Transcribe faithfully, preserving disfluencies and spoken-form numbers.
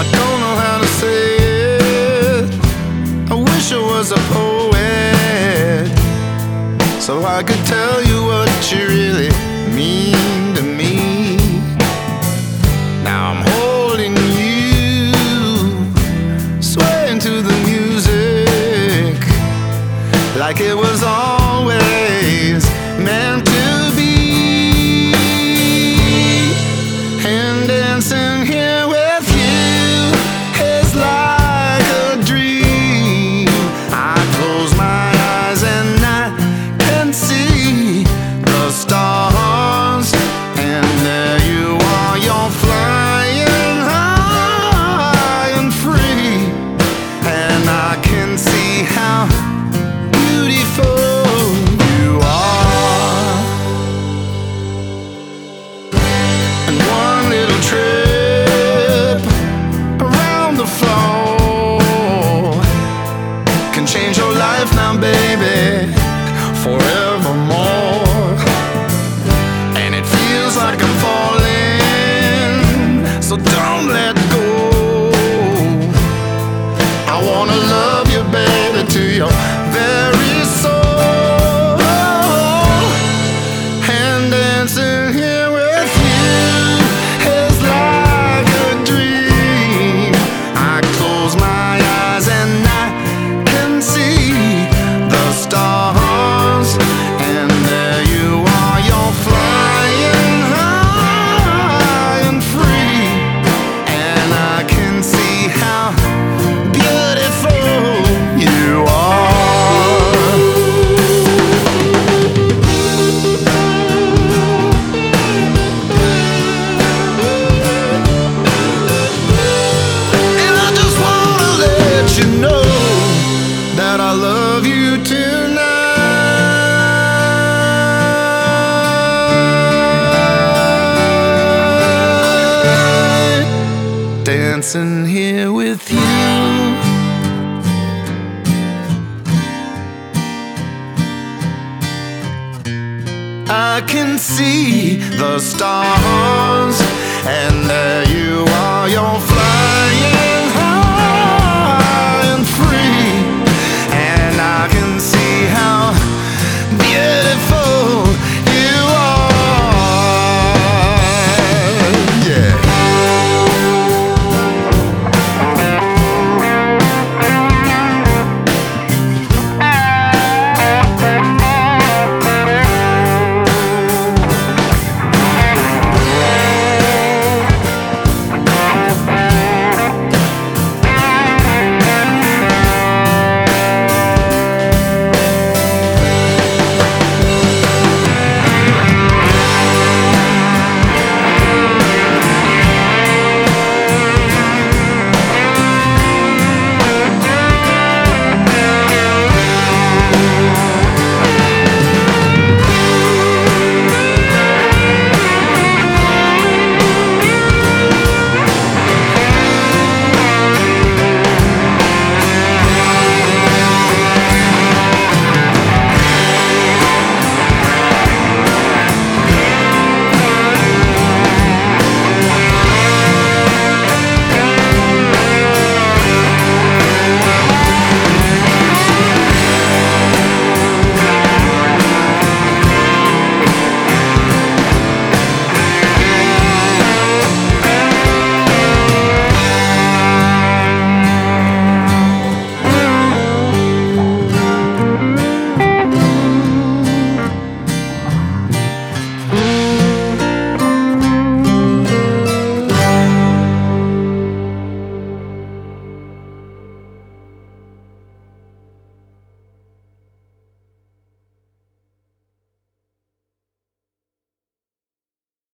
I don't know how to say it. I wish I was a poet, so I could tell you what you really mean to me. Now I'm holding you, swaying to the music, like it was always meant to be. And dancing here with you is like a dream. I close my eyes and I can see the stars, and there you are, you're flying high and free. And I can see how beautiful you are. And one little trip around the floor can change your life now, baby, forevermore. And it feels like I'm falling, so don't let go. I wanna love you, baby, to your very soul. And dancing here with you is like a dream. I close my eyes and I can see the stars, and there you are, you're flying high and free. And I can see how beautiful you are. And I just wanna let you know that I love you tonight. Dancing here with you. I can see the stars, and there you are, you're